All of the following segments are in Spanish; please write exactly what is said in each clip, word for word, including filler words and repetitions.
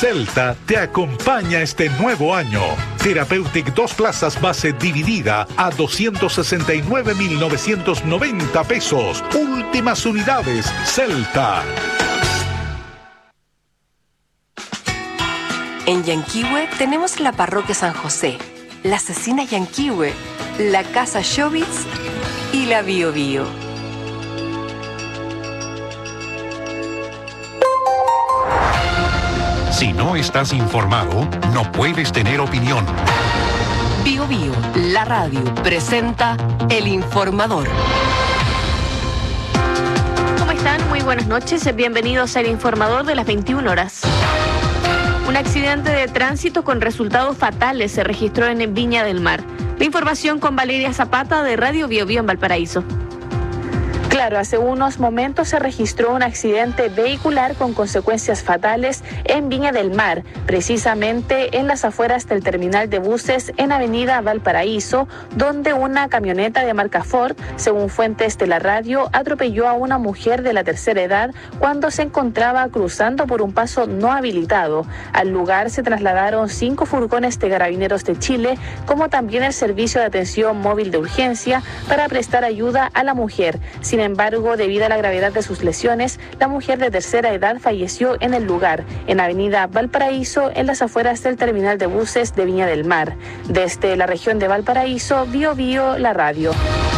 Celta te acompaña este nuevo año. Therapeutic dos plazas base dividida a doscientos sesenta y nueve mil novecientos noventa pesos. Últimas unidades, Celta. En Yanquihue tenemos la Parroquia San José, la Cecina Yanquihue, la Casa Showbiz y la Bio Bio. Si no estás informado, no puedes tener opinión. Bio Bio, la radio, presenta El Informador. ¿Cómo están? Muy buenas noches. Bienvenidos al Informador de las veintiuna horas. Un accidente de tránsito con resultados fatales se registró en Viña del Mar. La información con Valeria Zapata de Radio Bio Bio en Valparaíso. Claro, hace unos momentos se registró un accidente vehicular con consecuencias fatales en Viña del Mar, precisamente en las afueras del terminal de buses en Avenida Valparaíso, donde una camioneta de marca Ford, según fuentes de la radio, atropelló a una mujer de la tercera edad cuando se encontraba cruzando por un paso no habilitado. Al lugar se trasladaron cinco furgones de Carabineros de Chile, como también el servicio de atención móvil de urgencia para prestar ayuda a la mujer. Sin Sin embargo, debido a la gravedad de sus lesiones, la mujer de tercera edad falleció en el lugar, en Avenida Valparaíso, en las afueras del terminal de buses de Viña del Mar. Desde la región de Valparaíso, Bio Bio, la radio.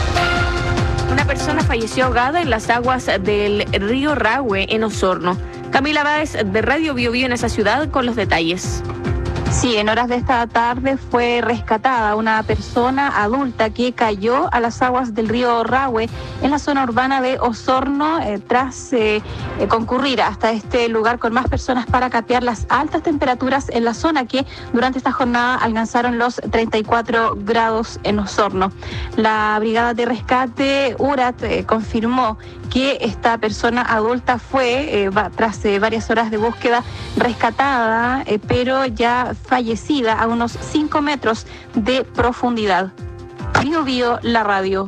Una persona falleció ahogada en las aguas del río Rahue, en Osorno. Camila Báez, de Radio Bio Bio en esa ciudad, con los detalles. Sí, en horas de esta tarde fue rescatada una persona adulta que cayó a las aguas del río Rahue en la zona urbana de Osorno eh, tras eh, eh, concurrir hasta este lugar con más personas para capear las altas temperaturas en la zona que durante esta jornada alcanzaron los treinta y cuatro grados en Osorno. La brigada de rescate U R A T eh, confirmó que esta persona adulta fue, eh, va, tras eh, varias horas de búsqueda, rescatada, eh, pero ya fallecida a unos cinco metros de profundidad. Bio Bio, la radio.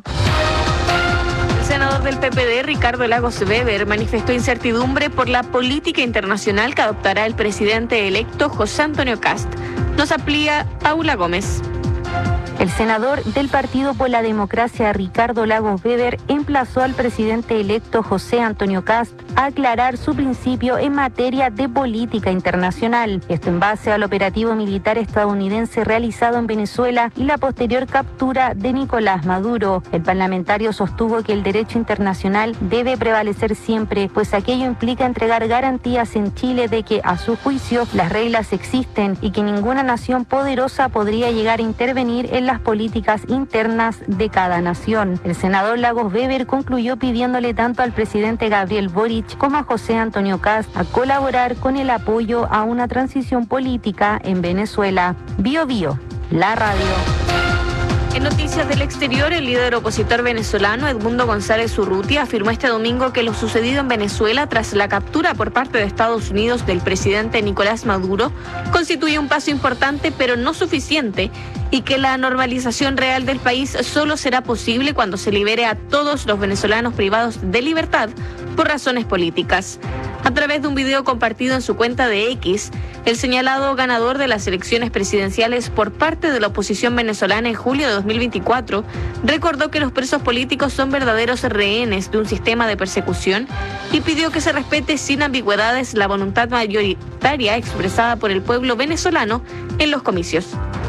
El senador del P P D, Ricardo Lagos Weber, manifestó incertidumbre por la política internacional que adoptará el presidente electo José Antonio Kast. Nos amplía Paula Gómez. El senador del Partido por la Democracia, Ricardo Lagos Weber, emplazó al presidente electo José Antonio Kast a aclarar su principio en materia de política internacional. Esto en base al operativo militar estadounidense realizado en Venezuela y la posterior captura de Nicolás Maduro. El parlamentario sostuvo que el derecho internacional debe prevalecer siempre, pues aquello implica entregar garantías en Chile de que, a su juicio, las reglas existen y que ninguna nación poderosa podría llegar a intervenir en las políticas internas de cada nación. El senador Lagos Weber concluyó pidiéndole tanto al presidente Gabriel Boric como a José Antonio Kast a colaborar con el apoyo a una transición política en Venezuela. Bio Bio, la radio. En noticias del exterior, el líder opositor venezolano Edmundo González Urrutia afirmó este domingo que lo sucedido en Venezuela tras la captura por parte de Estados Unidos del presidente Nicolás Maduro constituye un paso importante pero no suficiente, y que la normalización real del país solo será posible cuando se libere a todos los venezolanos privados de libertad por razones políticas. A través de un video compartido en su cuenta de X, el señalado ganador de las elecciones presidenciales por parte de la oposición venezolana en julio de dos mil veinticuatro recordó que los presos políticos son verdaderos rehenes de un sistema de persecución y pidió que se respete sin ambigüedades la voluntad mayoritaria expresada por el pueblo venezolano en los comicios.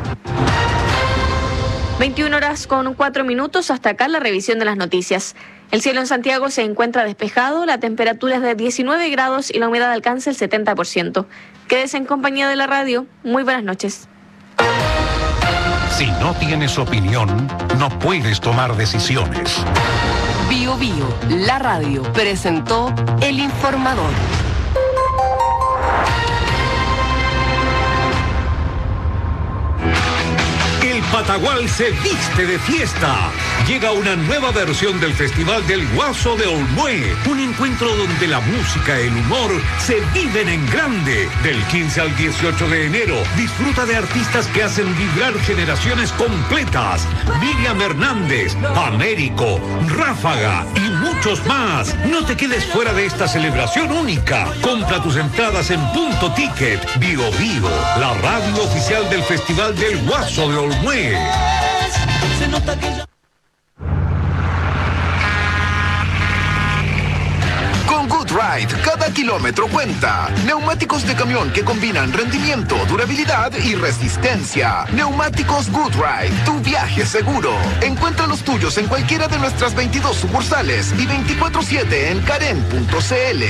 veintiuna horas con cuatro minutos, hasta acá la revisión de las noticias. El cielo en Santiago se encuentra despejado, la temperatura es de diecinueve grados y la humedad alcanza el setenta por ciento. Quédese en compañía de la radio. Muy buenas noches. Si no tienes opinión, no puedes tomar decisiones. Bio Bio, la radio, presentó El Informador. El Patagón Nagual se viste de fiesta. Llega una nueva versión del Festival del Guaso de Olmué, un encuentro donde la música y el humor se viven en grande. Del quince al dieciocho de enero, disfruta de artistas que hacen vibrar generaciones completas. Miriam Hernández, Américo, Ráfaga y muchos más. No te quedes fuera de esta celebración única. Compra tus entradas en Punto Ticket. Bio Bio, la radio oficial del Festival del Guaso de Olmué. Se nota que ya... Con GoodRide, cada kilómetro cuenta. Neumáticos de camión que combinan rendimiento, durabilidad y resistencia. Neumáticos GoodRide, tu viaje seguro. Encuentra los tuyos en cualquiera de nuestras veintidós sucursales y veinticuatro siete en karen punto c l.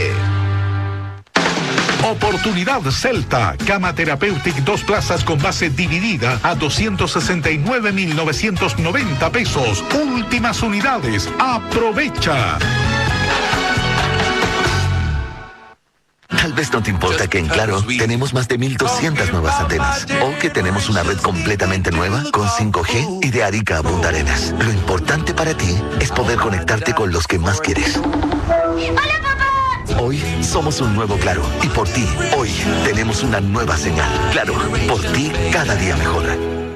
Oportunidad Celta, Cama Therapeutic dos plazas con base dividida a doscientos sesenta y nueve mil novecientos noventa pesos. Últimas unidades, aprovecha. Tal vez no te importa que en Claro tenemos más de mil doscientas nuevas antenas o que tenemos una red completamente nueva con cinco G y de Arica a Punta Arenas. Lo importante para ti es poder conectarte con los que más quieres. ¡Hola, papá! Hoy somos un nuevo Claro y por ti, hoy tenemos una nueva señal. Claro, por ti cada día mejor.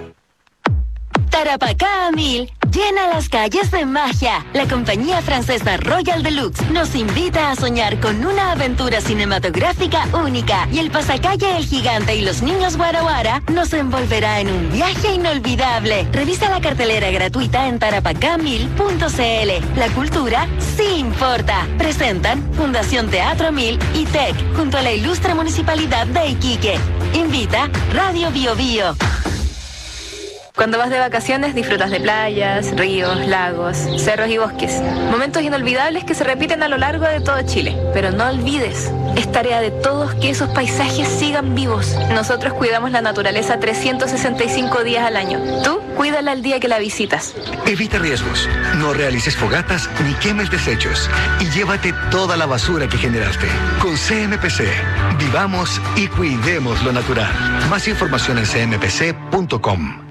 Tarapacá a mil llena las calles de magia. La compañía francesa Royal Deluxe nos invita a soñar con una aventura cinematográfica única y el pasacalle El Gigante y los Niños Guara Guara nos envolverá en un viaje inolvidable. Revisa la cartelera gratuita en tarapacá mil punto c l. La cultura sí importa. Presentan Fundación Teatro Mil y T E C junto a la ilustre Municipalidad de Iquique. Invita Radio Bio Bio. Cuando vas de vacaciones disfrutas de playas, ríos, lagos, cerros y bosques. Momentos inolvidables que se repiten a lo largo de todo Chile. Pero no olvides, es tarea de todos que esos paisajes sigan vivos. Nosotros cuidamos la naturaleza trescientos sesenta y cinco días al año. Tú, cuídala el día que la visitas. Evita riesgos, no realices fogatas ni quemes desechos y llévate toda la basura que generaste. Con C M P C, vivamos y cuidemos lo natural. Más información en c m p c punto com.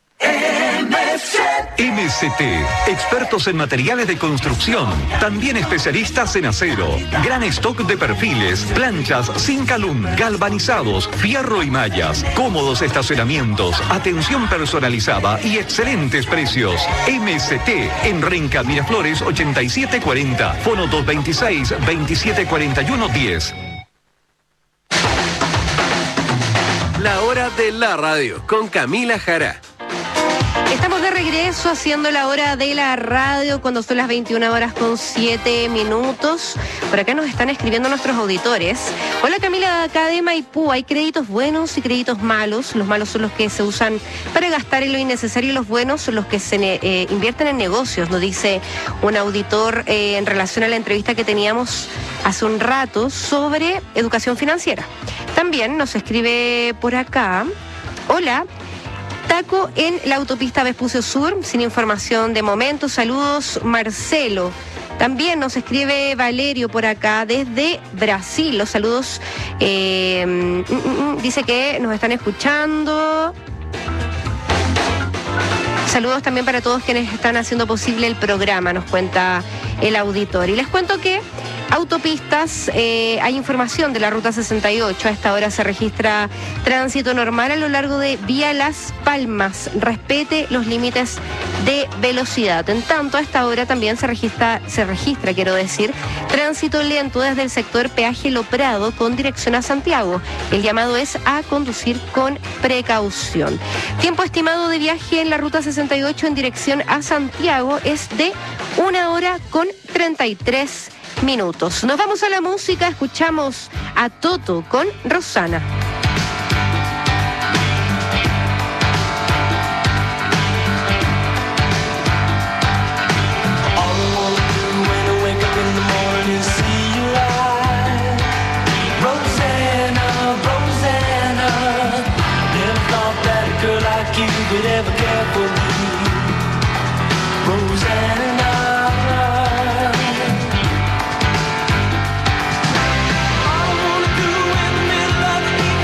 M C T, expertos en materiales de construcción, también especialistas en acero, gran stock de perfiles, planchas sin calum, galvanizados, fierro y mallas, cómodos estacionamientos, atención personalizada y excelentes precios. M C T en Renca Miraflores ochenta y siete cuarenta, fono dos veintiséis, veintisiete cuarenta y uno diez. La hora de la radio con Camila Jara. Estamos de regreso haciendo la hora de la radio cuando son las veintiuna horas con siete minutos. Por acá nos están escribiendo nuestros auditores. Hola Camila, de acá de Maipú. Hay créditos buenos y créditos malos. Los malos son los que se usan para gastar en lo innecesario y los buenos son los que se eh, invierten en negocios, nos dice un auditor eh, en relación a la entrevista que teníamos hace un rato sobre educación financiera. También nos escribe por acá. Hola. Taco en la autopista Vespucio Sur, sin información de momento. Saludos, Marcelo. También nos escribe Valerio por acá desde Brasil. Los saludos, eh, mm, mm, dice que nos están escuchando. Saludos también para todos quienes están haciendo posible el programa, nos cuenta el auditor. Y les cuento que autopistas, eh, hay información de la ruta sesenta y ocho. A esta hora se registra tránsito normal a lo largo de Vía Las Palmas. Respete los límites de velocidad. En tanto, a esta hora también se registra, se registra, quiero decir, tránsito lento desde el sector Peaje Lo Prado con dirección a Santiago. El llamado es a conducir con precaución. Tiempo estimado de viaje en la ruta sesenta y ocho en dirección a Santiago es de una hora con treinta y tres minutos. Nos vamos a la música, escuchamos a Toto con Rosana. I wanna do in the middle of the evening.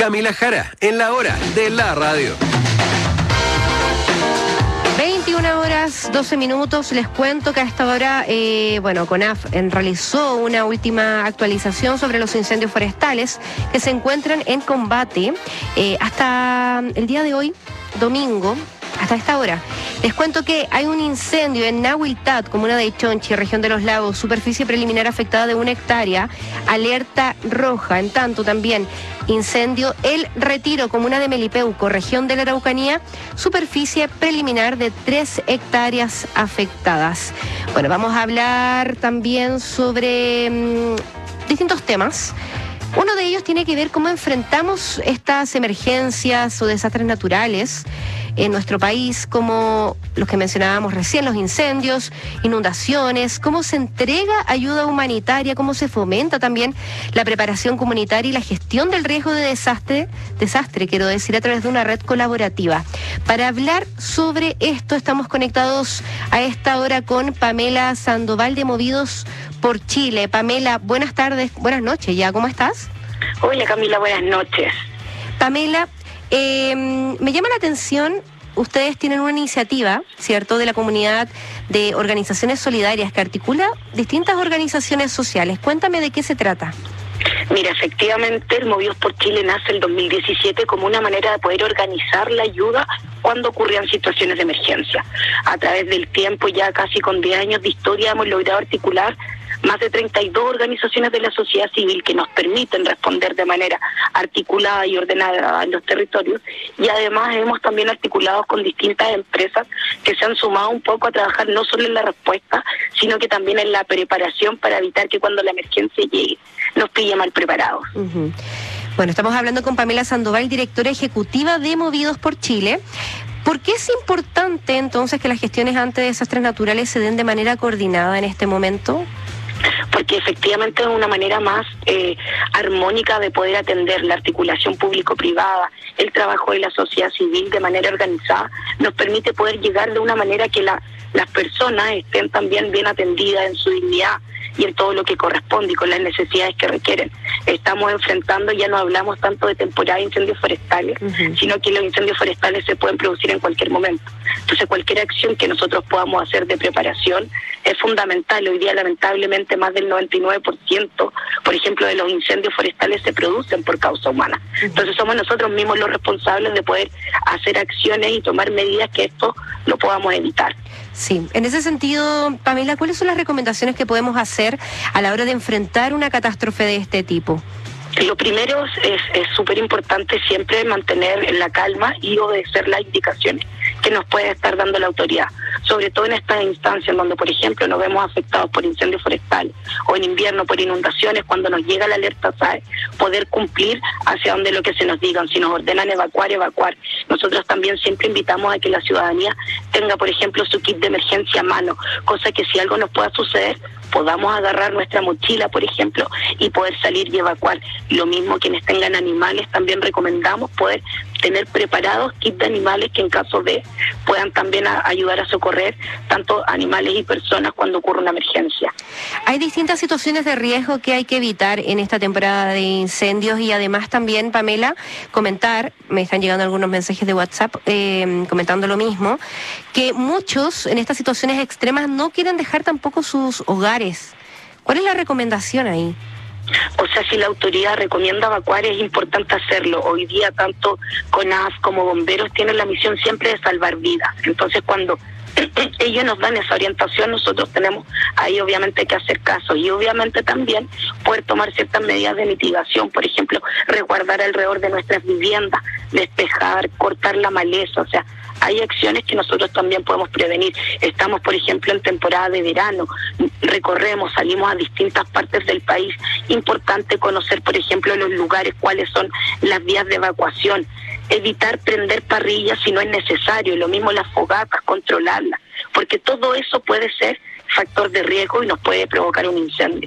Camila Jara, en la hora de la radio. veintiuna horas, doce minutos. Les cuento que a esta hora, eh, bueno, CONAF eh, realizó una última actualización sobre los incendios forestales que se encuentran en combate eh, hasta el día de hoy, domingo, hasta esta hora. Les cuento que hay un incendio en Nahuiltat, comuna de Chonchi, región de los Lagos, superficie preliminar afectada de una hectárea, alerta roja. En tanto también incendio El Retiro, comuna de Melipeuco, región de la Araucanía, superficie preliminar de tres hectáreas afectadas. Bueno, vamos a hablar también sobre mmm, distintos temas. Uno de ellos tiene que ver cómo enfrentamos estas emergencias o desastres naturales en nuestro país, como los que mencionábamos recién, los incendios, inundaciones, cómo se entrega ayuda humanitaria, cómo se fomenta también la preparación comunitaria y la gestión del riesgo de desastre, desastre, quiero decir, a través de una red colaborativa. Para hablar sobre esto estamos conectados a esta hora con Pamela Sandoval de Movidos por Chile. Pamela, buenas tardes, buenas noches ya, ¿cómo estás? Hola Camila, buenas noches. Pamela, eh, me llama la atención, ustedes tienen una iniciativa, ¿cierto?, de la comunidad de organizaciones solidarias que articula distintas organizaciones sociales. Cuéntame de qué se trata. Mira, efectivamente, el Movidos por Chile nace el dos mil diecisiete como una manera de poder organizar la ayuda cuando ocurrían situaciones de emergencia. A través del tiempo, ya casi con diez años de historia, hemos logrado articular más de treinta y dos organizaciones de la sociedad civil que nos permiten responder de manera articulada y ordenada en los territorios, y además hemos también articulado con distintas empresas que se han sumado un poco a trabajar no solo en la respuesta, sino que también en la preparación para evitar que cuando la emergencia llegue nos pille mal preparados. Uh-huh. Bueno, estamos hablando con Pamela Sandoval, directora ejecutiva de Movidos por Chile. ¿Por qué es importante entonces que las gestiones ante desastres naturales se den de manera coordinada en este momento? Porque efectivamente es una manera más eh, armónica de poder atender la articulación público-privada, el trabajo de la sociedad civil de manera organizada, nos permite poder llegar de una manera que la, las personas estén también bien atendidas en su dignidad y en todo lo que corresponde y con las necesidades que requieren. Estamos enfrentando, ya no hablamos tanto de temporada de incendios forestales, uh-huh. sino que los incendios forestales se pueden producir en cualquier momento. Entonces cualquier acción que nosotros podamos hacer de preparación es fundamental. Hoy día lamentablemente más del noventa y nueve por ciento, por ejemplo, de los incendios forestales se producen por causa humana. Uh-huh. Entonces somos nosotros mismos los responsables de poder hacer acciones y tomar medidas que esto lo podamos evitar. Sí, en ese sentido, Pamela, ¿cuáles son las recomendaciones que podemos hacer a la hora de enfrentar una catástrofe de este tipo? Lo primero es súper importante siempre mantener la calma y obedecer las indicaciones que nos puede estar dando la autoridad, sobre todo en estas instancias en donde, por ejemplo, nos vemos afectados por incendios forestales o en invierno por inundaciones. Cuando nos llega la alerta S A E, poder cumplir hacia donde lo que se nos digan. Si nos ordenan evacuar, evacuar. Nosotros también siempre invitamos a que la ciudadanía tenga, por ejemplo, su kit de emergencia a mano, cosa que si algo nos pueda suceder, podamos agarrar nuestra mochila, por ejemplo, y poder salir y evacuar. Lo mismo quienes tengan animales, también recomendamos poder tener preparados kits de animales que en caso de puedan también a, ayudar a socorrer tanto animales y personas cuando ocurre una emergencia. Hay distintas situaciones de riesgo que hay que evitar en esta temporada de incendios y además también, Pamela, comentar, me están llegando algunos mensajes de WhatsApp eh, comentando lo mismo, que muchos en estas situaciones extremas no quieren dejar tampoco sus hogares. ¿Cuál es la recomendación ahí? O sea, si la autoridad recomienda evacuar, es importante hacerlo. Hoy día tanto CONAF como bomberos tienen la misión siempre de salvar vidas. Entonces cuando ellos nos dan esa orientación, nosotros tenemos ahí obviamente que hacer caso y obviamente también poder tomar ciertas medidas de mitigación, por ejemplo, resguardar alrededor de nuestras viviendas, despejar, cortar la maleza. O sea, hay acciones que nosotros también podemos prevenir. Estamos, por ejemplo, en temporada de verano, recorremos, salimos a distintas partes del país. Importante conocer, por ejemplo, los lugares, cuáles son las vías de evacuación. Evitar prender parrillas si no es necesario, lo mismo las fogatas, controlarlas, porque todo eso puede ser factor de riesgo y nos puede provocar un incendio.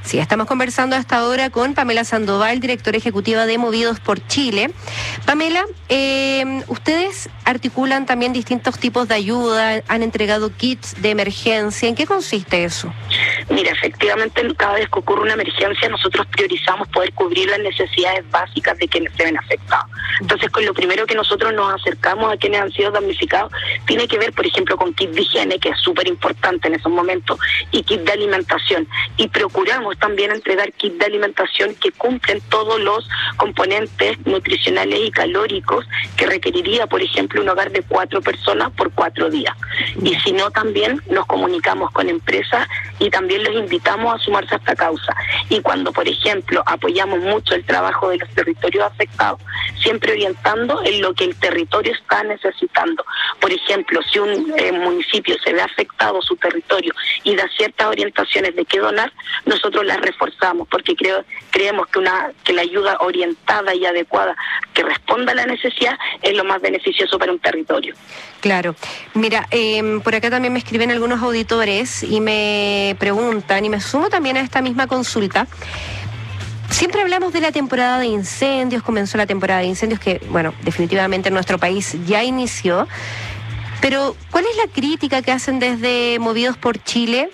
Sí, estamos conversando hasta ahora con Pamela Sandoval, directora ejecutiva de Movidos por Chile. Pamela, eh, ustedes articulan también distintos tipos de ayuda, han entregado kits de emergencia. ¿En qué consiste eso? Mira, efectivamente, cada vez que ocurre una emergencia, nosotros priorizamos poder cubrir las necesidades básicas de quienes se ven afectados. Entonces, con lo primero que nosotros nos acercamos a quienes han sido damnificados, tiene que ver, por ejemplo, con kit de higiene, que es súper importante en esos momentos, y kit de alimentación. Y procuramos también entregar kit de alimentación que cumplen todos los componentes nutricionales y calóricos que requeriría, por ejemplo, un hogar de cuatro personas por cuatro días. Y si no, también nos comunicamos con empresas y también los invitamos a sumarse a esta causa. Y cuando, por ejemplo, apoyamos mucho el trabajo de los territorios afectados, siempre orientando en lo que el territorio está necesitando. Por ejemplo, si un eh, municipio se ve afectado su territorio y da ciertas orientaciones de qué donar, nosotros las reforzamos, porque creo creemos que una que la ayuda orientada y adecuada que responda a la necesidad es lo más beneficioso para un territorio. Claro. Mira, eh, por acá también me escriben algunos auditores y me preguntan, y me sumo también a esta misma consulta. Siempre hablamos de la temporada de incendios, comenzó la temporada de incendios que, bueno, definitivamente en nuestro país ya inició, pero ¿cuál es la crítica que hacen desde Movidos por Chile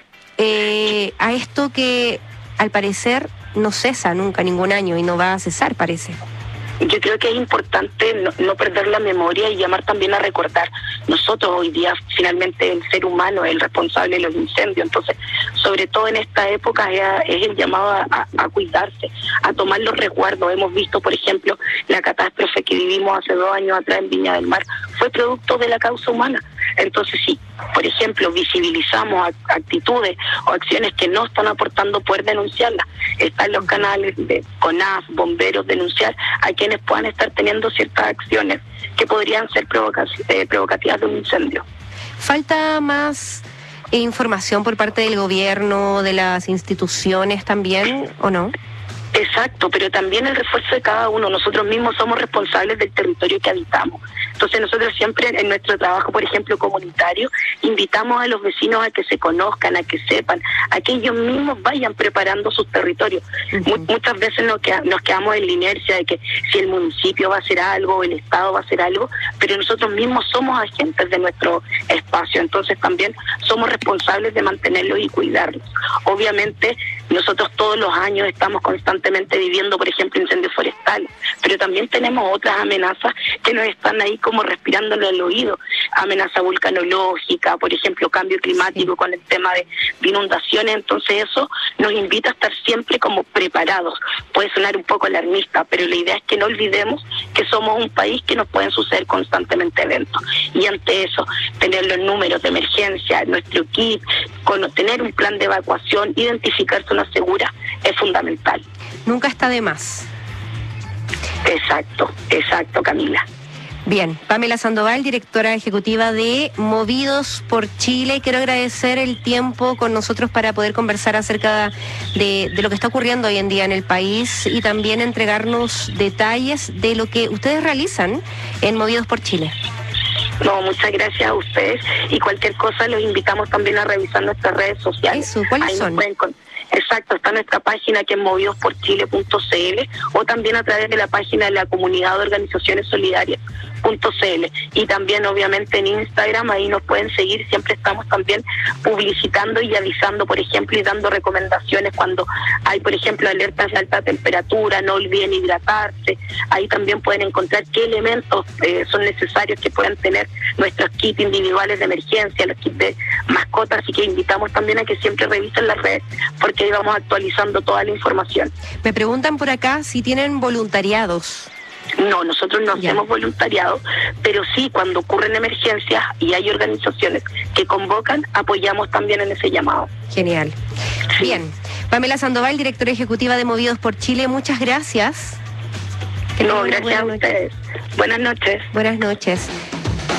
eh, a esto que al parecer no cesa nunca, ningún año, y no va a cesar, parece? Yo creo que es importante no, no perder la memoria y llamar también a recordar. Nosotros hoy día, finalmente, el ser humano es el responsable de los incendios. Entonces, sobre todo en esta época, es, es el llamado a, a, a cuidarse, a tomar los resguardos. Hemos visto, por ejemplo, la catástrofe que vivimos hace dos años atrás en Viña del Mar fue producto de la causa humana. Entonces, sí, por ejemplo, visibilizamos actitudes o acciones que no están aportando, poder denunciarlas. Están los canales de CONAF, bomberos, denunciar a quienes puedan estar teniendo ciertas acciones que podrían ser provoca eh, provocativas de un incendio. ¿Falta más información por parte del gobierno, de las instituciones también, o no? Exacto, pero también el refuerzo de cada uno. Nosotros mismos somos responsables del territorio que habitamos. Entonces nosotros siempre en nuestro trabajo, por ejemplo, comunitario, invitamos a los vecinos a que se conozcan, a que sepan, a que ellos mismos vayan preparando sus territorios. Uh-huh. Muchas veces nos, queda, nos quedamos en la inercia de que si el municipio va a hacer algo o el Estado va a hacer algo, pero nosotros mismos somos agentes de nuestro espacio. Entonces también somos responsables de mantenerlos y cuidarlos. Obviamente nosotros todos los años estamos constantemente viviendo, por ejemplo, incendios forestales, pero también tenemos otras amenazas que nos están ahí como respirándolo al oído. Amenaza vulcanológica, por ejemplo, cambio climático, sí, con el tema de, de inundaciones. Entonces eso nos invita a estar siempre como preparados. Puede sonar un poco alarmista, pero la idea es que no olvidemos que somos un país que nos pueden suceder constantemente eventos. Y ante eso, tener los números de emergencia, nuestro kit, con, tener un plan de evacuación, identificar zona segura, es fundamental. Nunca está de más. Exacto, exacto, Camila. Bien, Pamela Sandoval, directora ejecutiva de Movidos por Chile. Quiero agradecer el tiempo con nosotros para poder conversar acerca de, de lo que está ocurriendo hoy en día en el país y también entregarnos detalles de lo que ustedes realizan en Movidos por Chile. No, muchas gracias a ustedes y cualquier cosa los invitamos también a revisar nuestras redes sociales. Eso, ¿cuáles son? Exacto, está nuestra página que es movidos por chile punto c l o también a través de la página de la Comunidad de Organizaciones Solidarias punto c l y también obviamente en Instagram, ahí nos pueden seguir, siempre estamos también publicitando y avisando, por ejemplo, y dando recomendaciones cuando hay, por ejemplo, alertas de alta temperatura, no olviden hidratarse, ahí también pueden encontrar qué elementos eh, son necesarios que puedan tener nuestros kits individuales de emergencia, los kits de mascotas, así que invitamos también a que siempre revisen las redes, porque ahí vamos actualizando toda la información. Me preguntan por acá si tienen voluntariados. No, nosotros no ya. hacemos voluntariado, pero sí cuando ocurren emergencias y hay organizaciones que convocan, apoyamos también en ese llamado. Genial. Sí. Bien. Pamela Sandoval, directora ejecutiva de Movidos por Chile, muchas gracias. Que no, gracias a ustedes. Buenas noches. Buenas noches.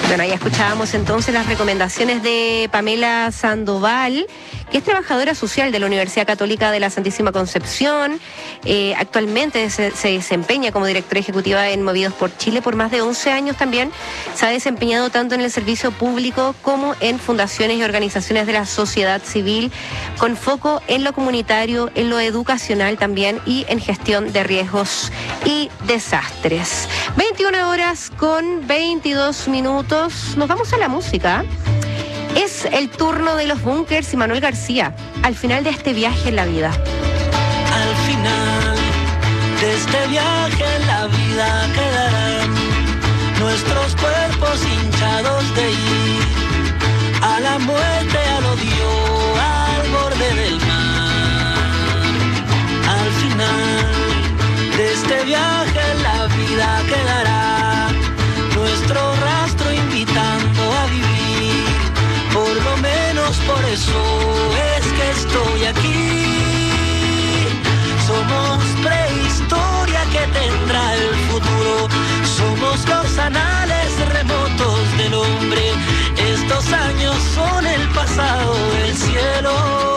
Bueno, ahí escuchábamos entonces las recomendaciones de Pamela Sandoval, que es trabajadora social de la Universidad Católica de la Santísima Concepción. Eh, actualmente se, se desempeña como directora ejecutiva en Movidos por Chile por más de once años también. Se ha desempeñado tanto en el servicio público como en fundaciones y organizaciones de la sociedad civil, con foco en lo comunitario, en lo educacional también y en gestión de riesgos y desastres. veintiuna horas con veintidós minutos. Nos vamos a la música. Es el turno de los Bunkers y Manuel García, al final de este viaje en la vida. Al final de este viaje en la vida quedarán nuestros cuerpos hinchados de ir a la muerte, al odio, al borde del mar. Al final de este viaje en la vida quedará nuestro rastro invitando a vivir. Por lo menos por eso es que estoy aquí. Somos prehistoria que tendrá el futuro. Somos los anales remotos del hombre. Estos años son el pasado del cielo.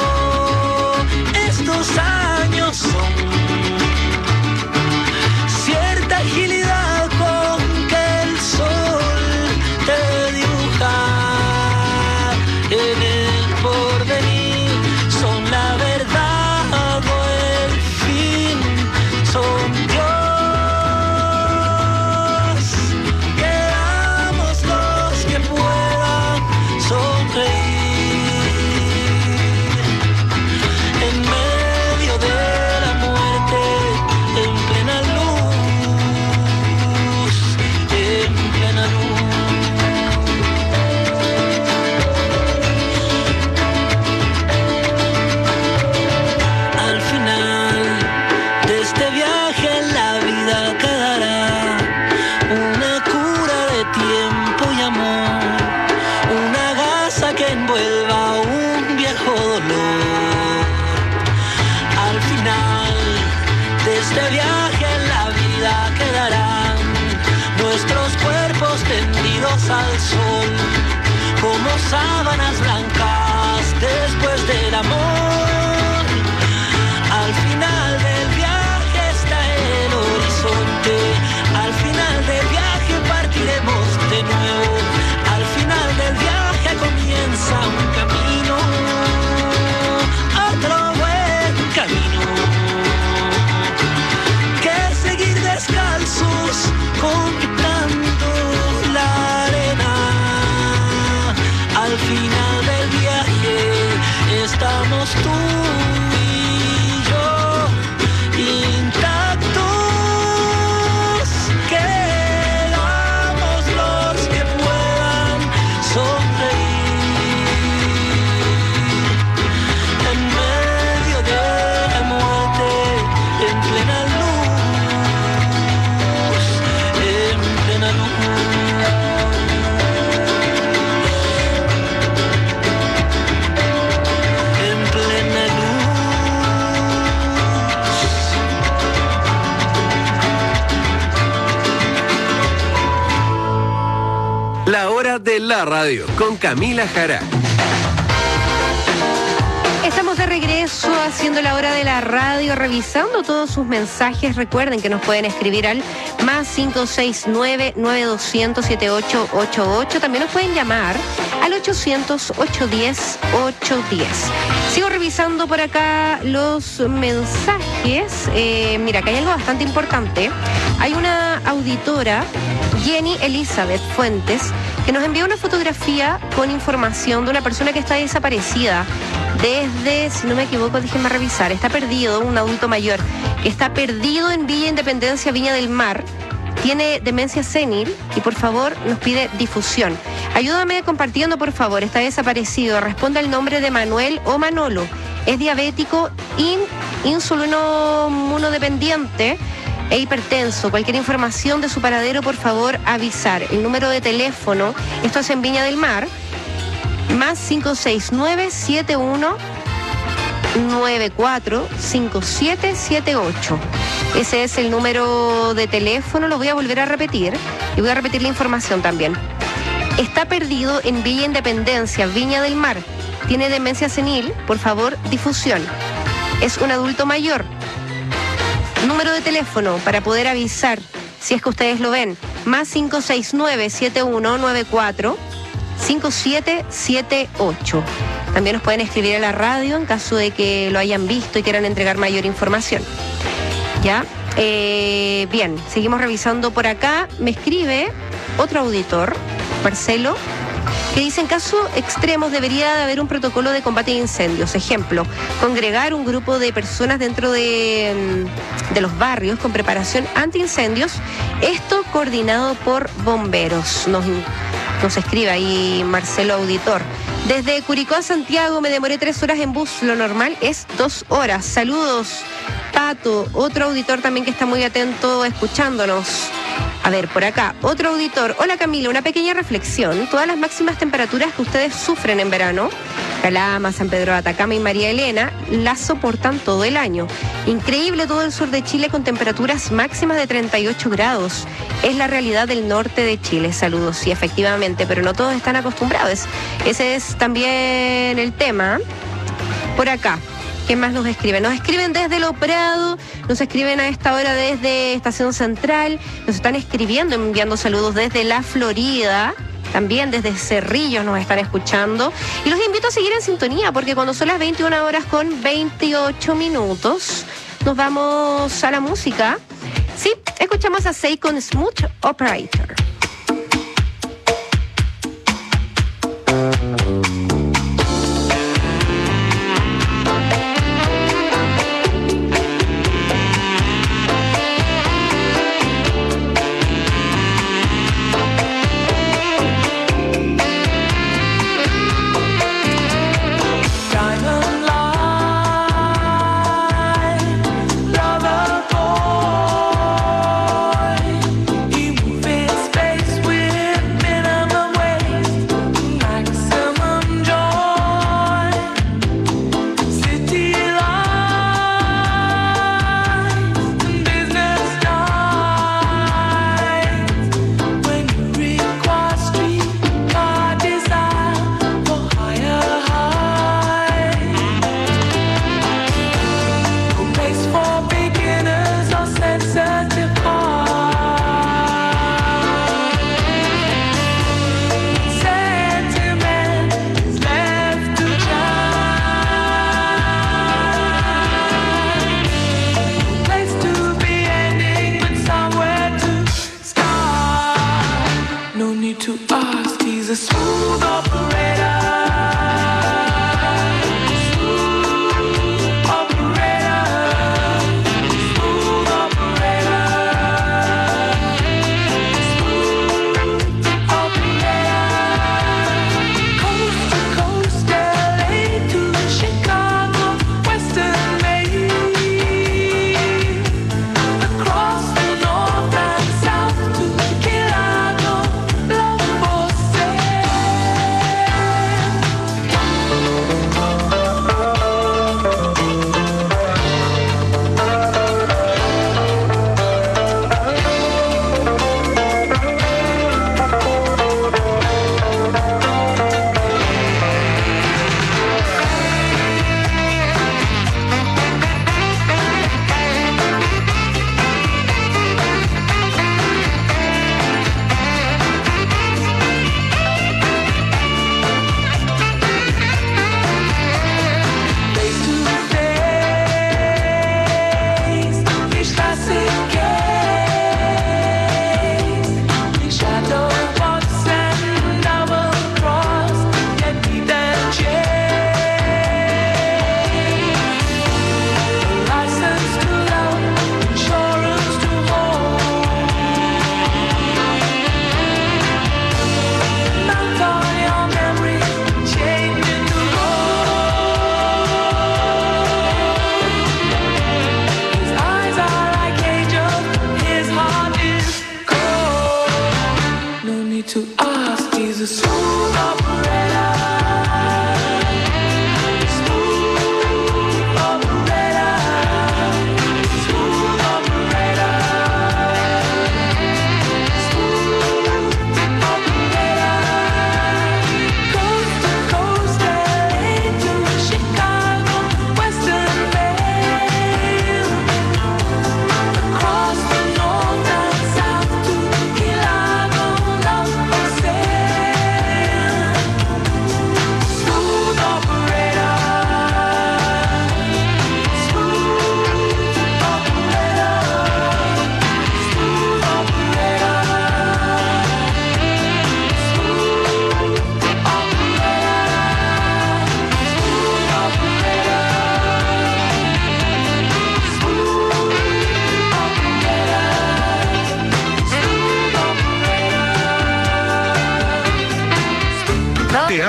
Estos años son cierta agilidad con que el sol te dibuja en el porvenir. Son la verdad o el fin. Son Dios. Quedamos los que puedan sonreír en medio de la muerte, en plena luz, en plena luz. Este viaje en la vida quedarán nuestros cuerpos tendidos al sol como sábanas blancas después del amor. Al final del viaje está el horizonte. Al final del viaje partiremos de nuevo. Al final del viaje comienza un camino, otro buen camino. Descalzos conquistando la arena. Al final del viaje estamos tú y yo intactos. Quedamos los que puedan sonreír en medio de la muerte, en plena luz. La hora de la radio con Camila Jara. Estamos de regreso haciendo la hora de la radio, revisando todos sus mensajes. Recuerden que nos pueden escribir al más cinco seis nueve, nueve dos cero cero, siete ocho ocho ocho. También nos pueden llamar al ochocientos, ochocientos diez, ochocientos diez. Sigo revisando por acá los mensajes. Eh, mira, que hay algo bastante importante. Hay una auditora, Jenny Elizabeth Fuentes, que nos envió una fotografía con información de una persona que está desaparecida desde, si no me equivoco, déjenme revisar, está perdido, un adulto mayor, que está perdido en Villa Independencia, Viña del Mar, tiene demencia senil y por favor nos pide difusión. Ayúdame compartiendo, por favor, está desaparecido, responde al nombre de Manuel o Manolo, es diabético, in, insulinodependiente e hipertenso. Cualquier información de su paradero, por favor, avisar. El número de teléfono, esto es en Viña del Mar, más cinco seis nueve, siete uno nueve cuatro, cinco siete siete ocho. Ese es el número de teléfono, lo voy a volver a repetir y voy a repetir la información también. Está perdido en Villa Independencia, Viña del Mar. Tiene demencia senil, por favor, difusión. Es un adulto mayor. Número de teléfono para poder avisar si es que ustedes lo ven. Más cinco seis nueve, siete uno nueve cuatro, cinco siete siete ocho. También nos pueden escribir a la radio en caso de que lo hayan visto y quieran entregar mayor información. ¿Ya? Eh, bien, seguimos revisando por acá. Me escribe otro auditor, Marcelo, que dice: en casos extremos debería de haber un protocolo de combate a incendios. Ejemplo, congregar un grupo de personas dentro de, de los barrios con preparación antiincendios. Esto coordinado por bomberos. Nos, nos escribe ahí Marcelo Auditor. Desde Curicó a Santiago me demoré tres horas en bus. Lo normal es dos horas. Saludos, Pato, otro auditor también que está muy atento escuchándonos. A ver, por acá, otro auditor. Hola Camila, una pequeña reflexión. Todas las máximas temperaturas que ustedes sufren en verano, Calama, San Pedro de Atacama y María Elena, las soportan todo el año. Increíble todo el sur de Chile con temperaturas máximas de treinta y ocho grados. Es la realidad del norte de Chile. Saludos, sí, efectivamente, pero no todos están acostumbrados. Ese es también el tema. Por acá. ¿Qué más nos escriben? Nos escriben desde Lo Prado, nos escriben a esta hora desde Estación Central, nos están escribiendo, enviando saludos desde La Florida, también desde Cerrillos nos están escuchando. Y los invito a seguir en sintonía, porque cuando son las veintiuna horas con veintiocho minutos, nos vamos a la música. Sí, escuchamos a Sei con Smooth Operator. Lover boy, he will fit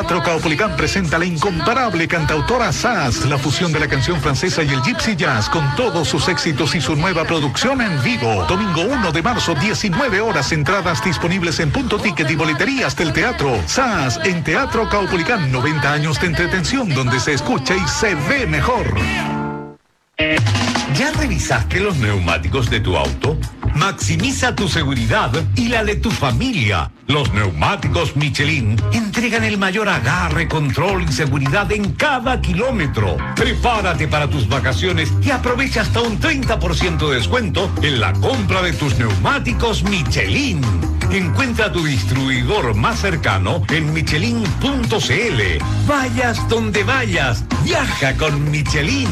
Teatro Caupolicán presenta la incomparable cantautora Sass, la fusión de la canción francesa y el gypsy jazz con todos sus éxitos y su nueva producción en vivo. Domingo uno de marzo, diecinueve horas, entradas disponibles en Punto Ticket y boleterías del teatro. Sass en Teatro Caupolicán, noventa años de entretención donde se escucha y se ve mejor. ¿Ya revisaste los neumáticos de tu auto? Maximiza tu seguridad y la de tu familia. Los neumáticos Michelin entregan el mayor agarre, control y seguridad en cada kilómetro. Prepárate para tus vacaciones y aprovecha hasta un treinta por ciento de descuento en la compra de tus neumáticos Michelin. Encuentra tu distribuidor más cercano en michelin punto c l. Vayas donde vayas, viaja con Michelin.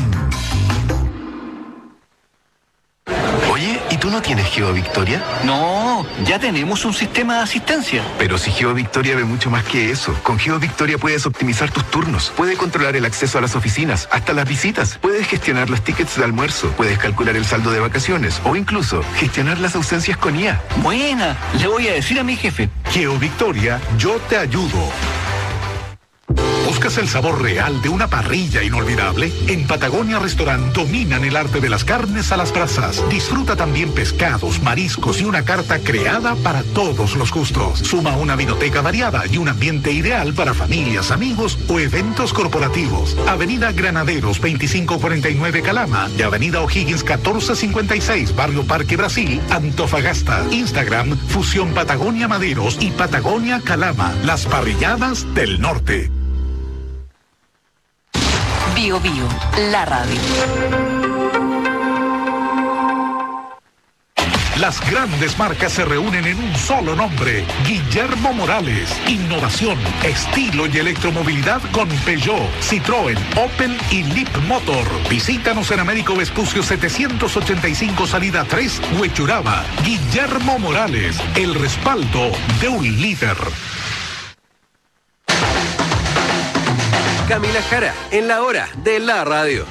Oye, ¿y tú no tienes GeoVictoria? No, ya tenemos un sistema de asistencia. Pero si GeoVictoria ve mucho más que eso. Con GeoVictoria puedes optimizar tus turnos, puedes controlar el acceso a las oficinas, hasta las visitas, puedes gestionar los tickets de almuerzo, puedes calcular el saldo de vacaciones o incluso gestionar las ausencias con I A. Buena, le voy a decir a mi jefe. GeoVictoria, yo te ayudo. ¿Buscas el sabor real de una parrilla inolvidable? En Patagonia Restaurant dominan el arte de las carnes a las brasas. Disfruta también pescados, mariscos y una carta creada para todos los gustos. Suma una vinoteca variada y un ambiente ideal para familias, amigos o eventos corporativos. Avenida Granaderos veinticinco cuarenta y nueve Calama y Avenida O'Higgins catorce cincuenta y seis Barrio Parque Brasil, Antofagasta. Instagram Fusión Patagonia Maderos y Patagonia Calama, las parrilladas del norte. Bio Bio, la radio. Las grandes marcas se reúnen en un solo nombre. Guillermo Morales. Innovación, estilo y electromovilidad con Peugeot, Citroën, Opel y Leap Motor. Visítanos en Américo Vespucio setecientos ochenta y cinco, salida tres, Huechuraba. Guillermo Morales, el respaldo de un líder. Camila Jara, en la hora de la radio.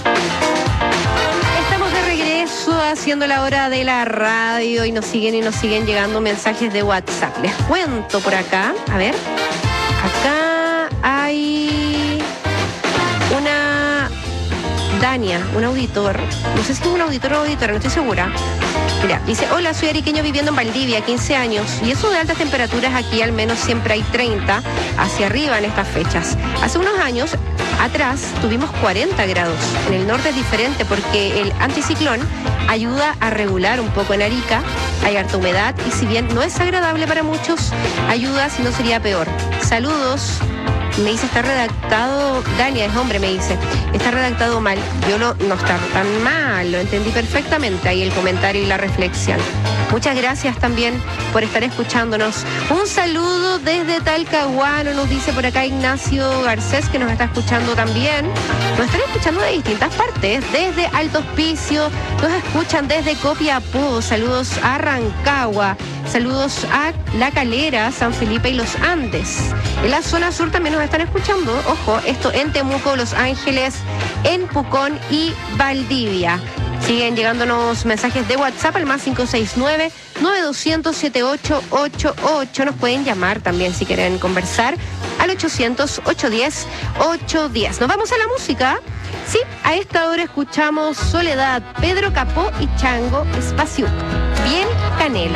Estamos de regreso haciendo la hora de la radio y nos siguen y nos siguen llegando mensajes de WhatsApp. Les cuento por acá, a ver, acá hay una Dania, un auditor, no sé si es un auditor o auditora, no estoy segura. Mira, dice, hola, soy ariqueño viviendo en Valdivia, quince años, y eso de altas temperaturas aquí al menos siempre hay treinta hacia arriba en estas fechas. Hace unos años atrás tuvimos cuarenta grados. En el norte es diferente porque el anticiclón ayuda a regular un poco en Arica, hay harta humedad y si bien no es agradable para muchos, ayuda si no sería peor. Saludos. Me dice, está redactado, Dania es hombre, me dice, está redactado mal. Yo lo, no está tan mal, lo entendí perfectamente ahí el comentario y la reflexión. Muchas gracias también por estar escuchándonos. Un saludo desde Talcahuano, nos dice por acá Ignacio Garcés, que nos está escuchando también. Nos están escuchando de distintas partes, desde Alto Hospicio, nos escuchan desde Copiapó, saludos a Rancagua, saludos a La Calera, San Felipe y Los Andes. En la zona sur también nos están escuchando, ojo, esto en Temuco, Los Ángeles, en Pucón y Valdivia. Siguen llegándonos mensajes de WhatsApp al más cinco seis nueve, nueve dos cero cero, siete ocho ocho ocho. Nos pueden llamar también si quieren conversar al ochocientos, ochocientos diez, ochocientos diez. Nos vamos a la música. Sí, a esta hora escuchamos Soledad, Pedro Capó y Chango Espacio. Bien canela.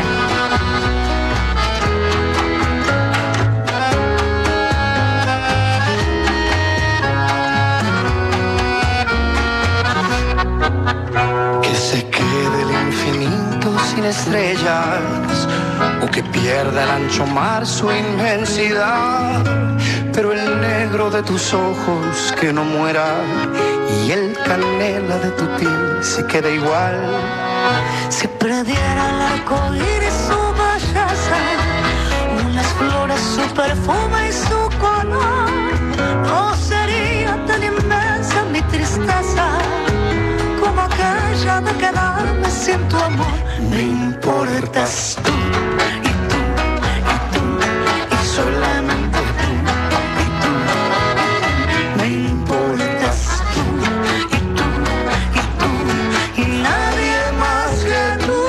Que se quede el infinito sin estrellas o que pierda el ancho mar su inmensidad, pero el negro de tus ojos que no muera y el canela de tu piel se queda igual. Si perdiera el arco iris su belleza, unas flores su perfume y su color, no sería tan inmensa mi tristeza como aquella de quedarme sin tu amor. Me importas tú y tú y tú y solamente tú y tú. Me importas tú y tú y tú y nadie más que tú.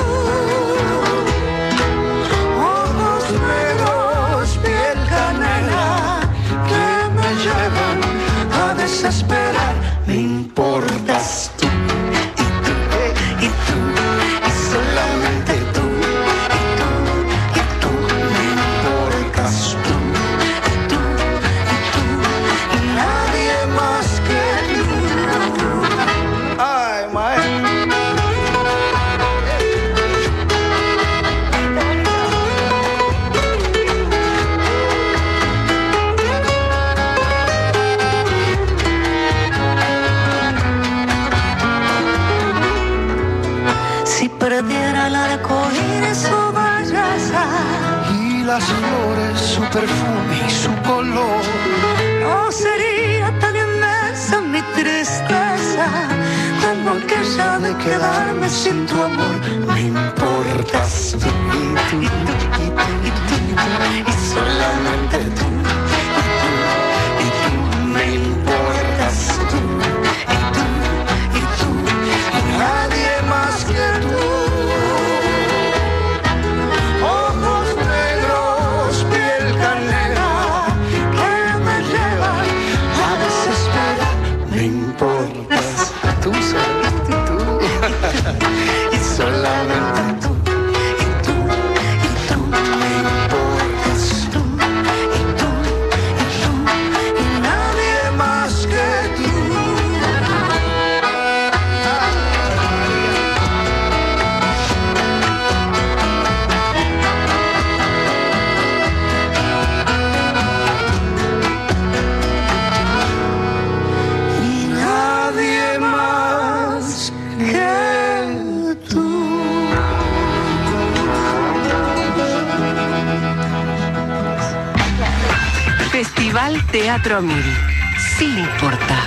Ojos negros, piel canela, que desesperar. Me importas tú, y tú, y tú, y solamente tú, y tú, y tú. Me importas tú, y tú, y tú, y nadie más que tú. Ay, maestro. Perdiera el arcoíris su belleza y las flores su perfume y su color, no sería tan inmensa mi tristeza como aquella de quedarme sin tu amor. Me importas tú, y tú, y tú, y tú, y tú, y solamente tú, y tú, y tú. Me importas tú, y tú, y tú, y nadie más que tú. Tú, solamente tú, y solamente tú, y tú, y tú, me importas tú, y tú, y tú, y nadie más que tú. Y nadie más que tú. Festival Teatro a Mil, sin importar.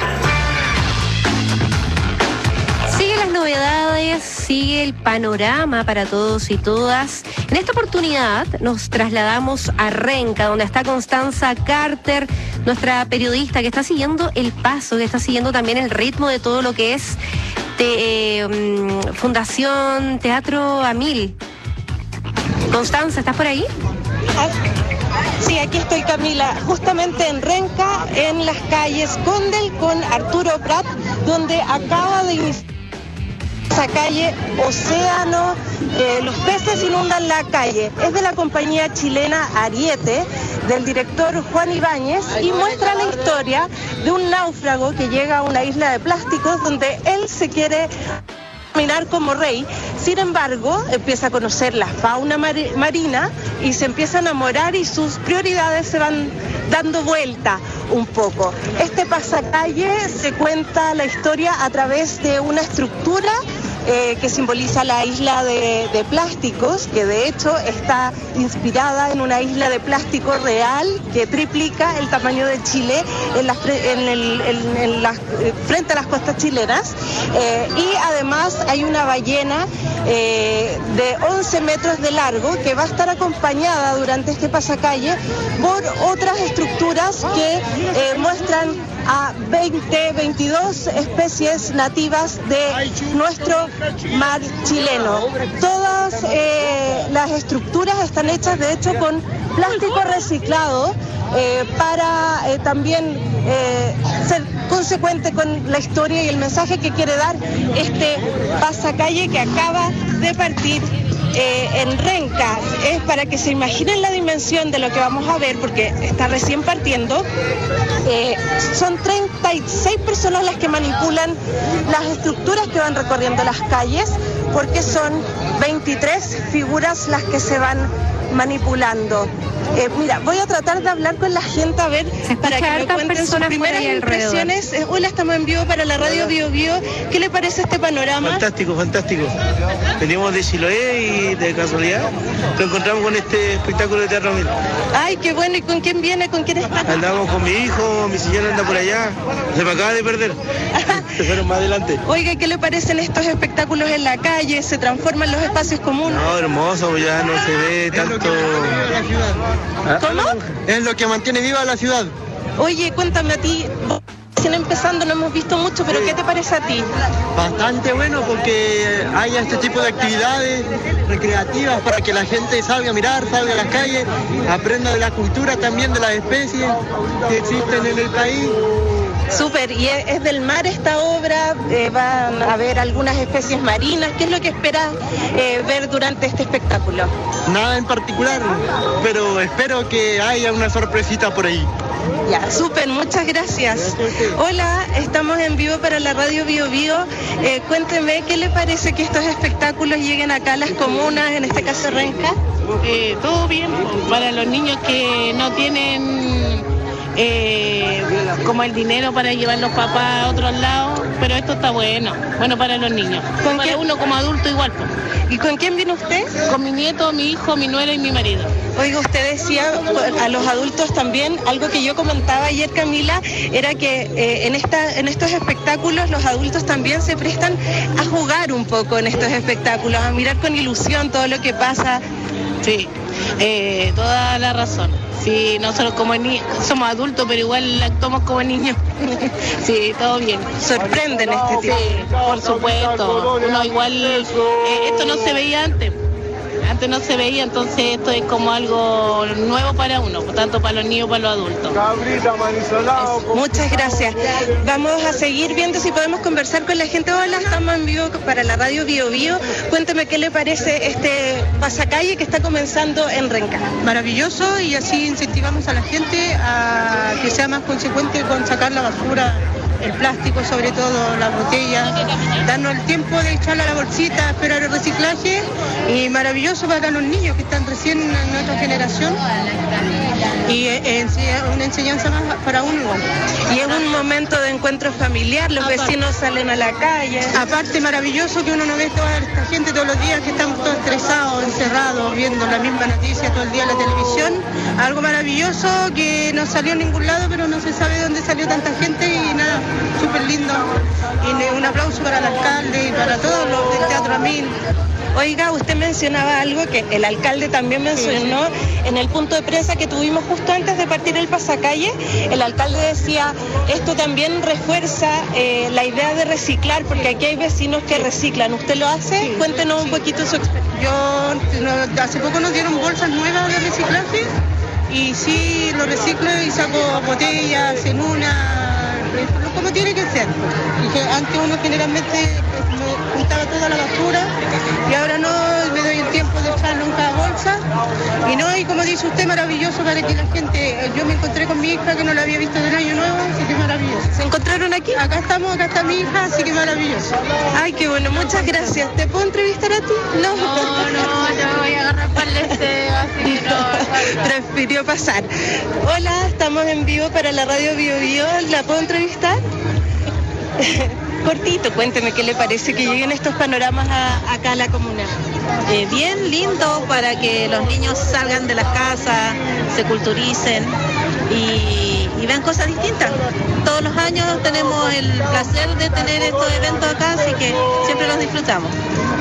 Sigue las novedades, sigue el panorama para todos y todas. En esta oportunidad nos trasladamos a Renca, donde está Constanza Carter, nuestra periodista que está siguiendo el paso, que está siguiendo también el ritmo de todo lo que es de, eh, Fundación Teatro a Mil. Constanza, ¿estás por ahí? Sí, aquí estoy, Camila, justamente en Renca, en las calles Condel con Arturo Prat, donde acaba de iniciar esa calle Océano. Eh, los peces inundan la calle. Es de la compañía chilena Ariete, del director Juan Ibáñez, y muestra la historia de un náufrago que llega a una isla de plásticos donde él se quiere caminar como rey. Sin embargo, empieza a conocer la fauna mar marina y se empieza a enamorar, y sus prioridades se van dando vuelta un poco. Este pasacalle se cuenta la historia a través de una estructura eh, que simboliza la isla de, de plásticos, que de hecho está inspirada en una isla de plástico real que triplica el tamaño de Chile en las, en el, en, en las, frente a las costas chilenas. Eh, y además hay una ballena eh, de once metros de largo que va a estar acompañada durante este pasacalle por otras estructuras que eh, muestran a veinte, veintidós especies nativas de nuestro mar chileno. Todas eh, las estructuras están hechas de hecho con plástico reciclado eh, para eh, también eh, ser consecuente con la historia y el mensaje que quiere dar este pasacalle que acaba de partir Eh, en Renca. Es para que se imaginen la dimensión de lo que vamos a ver, porque está recién partiendo. Eh, son treinta y seis personas las que manipulan las estructuras que van recorriendo las calles, porque son veintitrés figuras las que se van manipulando. Eh, mira, voy a tratar de hablar con la gente a ver para que me cuenten sus primeras impresiones. Eh, hola, estamos en vivo para la radio Bio Bio. ¿Qué le parece este panorama? Fantástico, fantástico. Venimos de Chiloé y de casualidad nos encontramos con este espectáculo de Teatro a Mil. Ay, qué bueno. ¿Y con quién viene? ¿Con quién está? Andamos con mi hijo, mi señora anda por allá. Se me acaba de perder. Se fueron más adelante. Oiga, ¿qué le parecen estos espectáculos en la calle? ¿Se transforman los espacios comunes? No, hermoso, ya no se ve tanto. ¿Cómo? Es lo que mantiene viva la ciudad. Oye, cuéntame a ti, recién empezando, no hemos visto mucho, pero ¿qué te parece a ti? Bastante bueno, porque hay este tipo de actividades recreativas para que la gente salga a mirar, salga a las calles, aprenda de la cultura también, de las especies que existen en el país. Súper, y es, es del mar esta obra, eh, van a ver algunas especies marinas. ¿Qué es lo que esperas eh, ver durante este espectáculo? Nada en particular, pero espero que haya una sorpresita por ahí. Ya, súper, muchas gracias. Hola, estamos en vivo para la radio Bio Bio. Eh, cuénteme, ¿qué le parece que estos espectáculos lleguen acá a las comunas, en este caso Renca? Eh, todo bien, para los niños que no tienen eh, como el dinero para llevar los papás a otros lados, pero esto está bueno, bueno para los niños. ¿Con para qué? uno como adulto igual. Pues. ¿Y con quién viene usted? Con mi nieto, mi hijo, mi nuera y mi marido. Oiga, usted decía a los adultos también, algo que yo comentaba ayer, Camila, era que eh, en, esta, en estos espectáculos los adultos también se prestan a jugar un poco en estos espectáculos, a mirar con ilusión todo lo que pasa. Sí, eh, toda la razón. Sí, nosotros como ni somos adultos, pero igual actuamos como niños. Sí, todo bien. Sorprenden este tipo. Sí, por supuesto. Uno igual, eh, esto no se veía antes. Antes no se veía, entonces esto es como algo nuevo para uno, tanto para los niños como para los adultos. Eso. Muchas gracias. Vamos a seguir viendo si podemos conversar con la gente. Hola, estamos en vivo para la radio Bio Bio. Cuénteme qué le parece este pasacalle que está comenzando en Renca. Maravilloso, y así incentivamos a la gente a que sea más consecuente con sacar la basura, el plástico, sobre todo las botellas, darnos el tiempo de echarla a la bolsita, esperar el reciclaje, y maravilloso para los niños que están recién en nuestra generación, y eh, una enseñanza más para uno. Y es un momento de encuentro familiar, los aparte, vecinos salen a la calle. Aparte, maravilloso que uno no ve toda esta gente todos los días, que estamos todos estresados, encerrados, viendo la misma noticia todo el día en la televisión. Algo maravilloso que no salió en ningún lado, pero no se sabe dónde salió tanta gente, y nada, súper lindo. Y un aplauso para el alcalde y para todos los del Teatro Amil. Oiga, usted mencionaba algo que el alcalde también mencionó sí, sí. en el punto de prensa que tuvimos justo antes de partir el pasacalle. El alcalde decía, esto también refuerza eh, la idea de reciclar, porque aquí hay vecinos que reciclan. ¿Usted lo hace? Sí, Cuéntenos sí. un poquito su experiencia. Yo, no, hace poco nos dieron bolsas nuevas de reciclaje, y sí lo reciclo y saco botellas en una, como tiene que ser. Y que antes uno generalmente juntaba toda la basura, y ahora no, me doy el tiempo de echarlo en cada bolsa. Y no, y como dice usted, maravilloso para que la gente, yo me encontré con mi hija que no la había visto del año nuevo, así que maravilloso. ¿Se encontraron aquí? Acá estamos, acá está mi hija, así que maravilloso. Ay, qué bueno, muchas gracias. ¿Te puedo entrevistar a ti? No, no, no, yo voy a agarrar para el deseo, así que no, no. Prefirió pasar. Hola, estamos en vivo para la radio Bio Bio. ¿La puedo entrevistar? Cortito, cuénteme qué le parece que lleguen estos panoramas a, acá a la comuna. Eh, bien lindo para que los niños salgan de las casas, se culturicen y, y vean cosas distintas. Todos los años tenemos el placer de tener estos eventos acá, así que siempre los disfrutamos.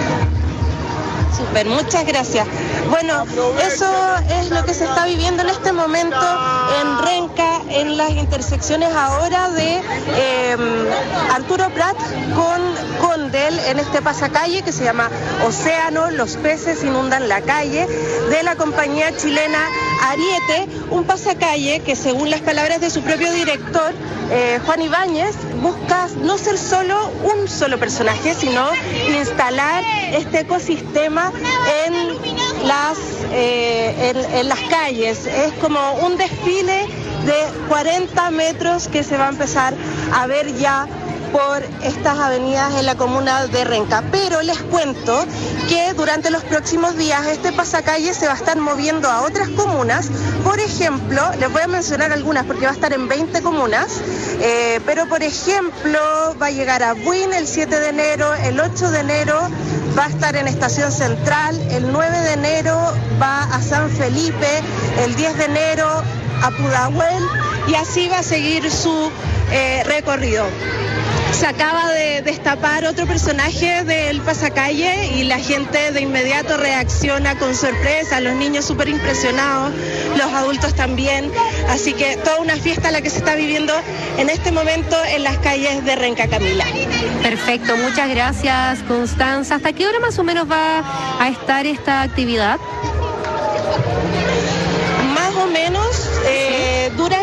Súper, muchas gracias. Bueno, eso es lo que se está viviendo en este momento en Renca, en las intersecciones ahora de eh, Arturo Prat con Condel, en este pasacalle que se llama Océano, los peces inundan la calle, de la compañía chilena Ariete, un pasacalle que, según las palabras de su propio director, eh, Juan Ibáñez, busca no ser solo un solo personaje, sino instalar este ecosistema en las, eh, en, en las calles. Es como un desfile de cuarenta metros que se va a empezar a ver ya por estas avenidas en la comuna de Renca. Pero les cuento que durante los próximos días este pasacalle se va a estar moviendo a otras comunas. Por ejemplo, les voy a mencionar algunas porque va a estar en veinte comunas, eh, pero por ejemplo va a llegar a Buin el siete de enero, el ocho de enero va a estar en Estación Central, el nueve de enero va a San Felipe, el diez de enero a Pudahuel, y así va a seguir su eh, recorrido. Se acaba de destapar otro personaje del pasacalle y la gente de inmediato reacciona con sorpresa, los niños súper impresionados, los adultos también, así que toda una fiesta la que se está viviendo en este momento en las calles de Renca, Camila. Perfecto, muchas gracias, Constanza. ¿Hasta qué hora más o menos va a estar esta actividad? Más o menos, eh, duran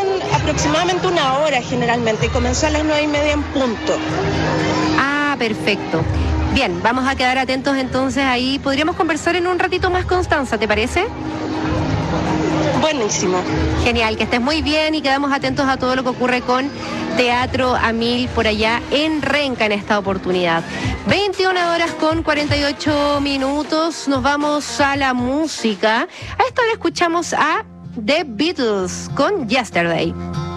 aproximadamente una hora generalmente, y comenzó a las nueve y media en punto. Ah, perfecto. Bien, vamos a quedar atentos entonces ahí. Podríamos conversar en un ratito más, Constanza, ¿te parece? Buenísimo. Genial, que estés muy bien y quedamos atentos a todo lo que ocurre con Teatro a Mil por allá en Renca en esta oportunidad. veintiuna horas con cuarenta y ocho minutos, nos vamos a la música. A esta hora escuchamos a The Beatles con Yesterday.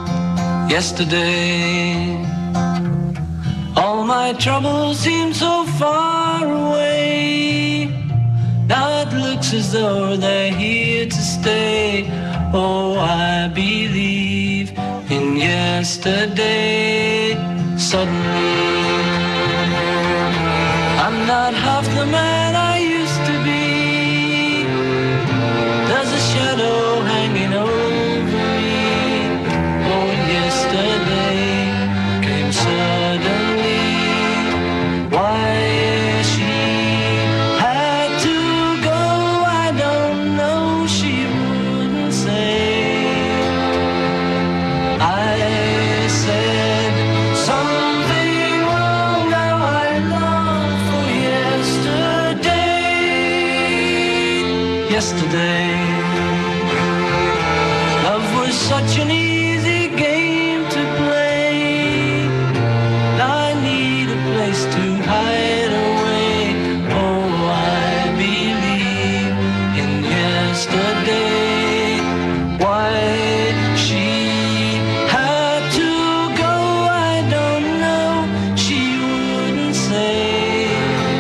Yesterday, all my troubles seem so far away. Now it looks as though they're here to stay. Oh, I believe in yesterday. Suddenly, I'm not half the man I used to be. There's a shadow hanging over me. Oh, yesterday came suddenly. Why she had to go, I don't know, she wouldn't say. I said something wrong, now I long for yesterday. Yesterday, love was such an easy game to play. Now I need a place to hide away. Oh, I believe in yesterday. Why she had to go, I don't know, she wouldn't say.